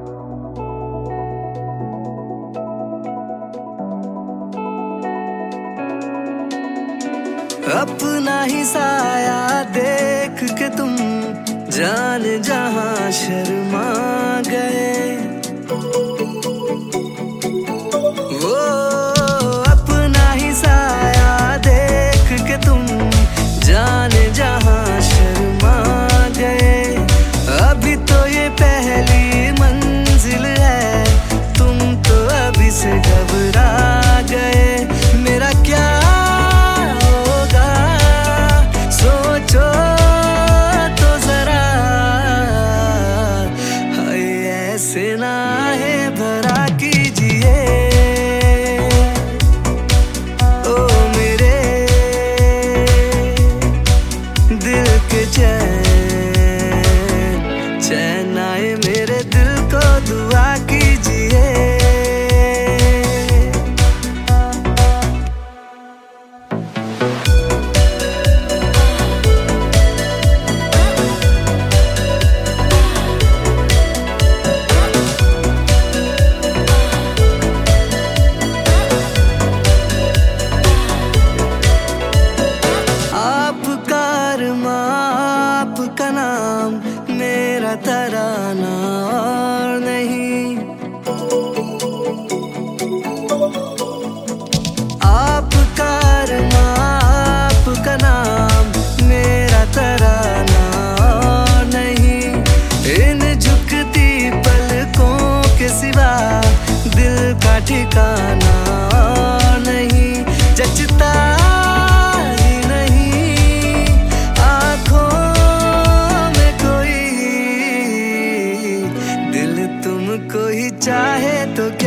अपना ही साया देख के तुम जाने जहां शर्मा गए। वो अपना ही साया देख के तुम जाने जहां शर्मा गए। अभी तो ये पहली मंजिल है, तुम तो अभी से घबरा गए। मेरा क्या होगा सोचो तो जरा, हाय ऐसे ना है भरा कीजिए। ओ मेरे दिल के चैन आए, मेरे दिल को दुआ कीजिए। आपका नाम मेरा तराना और नहीं। आपका नाम मेरा तराना और नहीं। इन झुकती पलकों के सिवा दिल का ठिकाना और नहीं। जचता कोई चाहे तो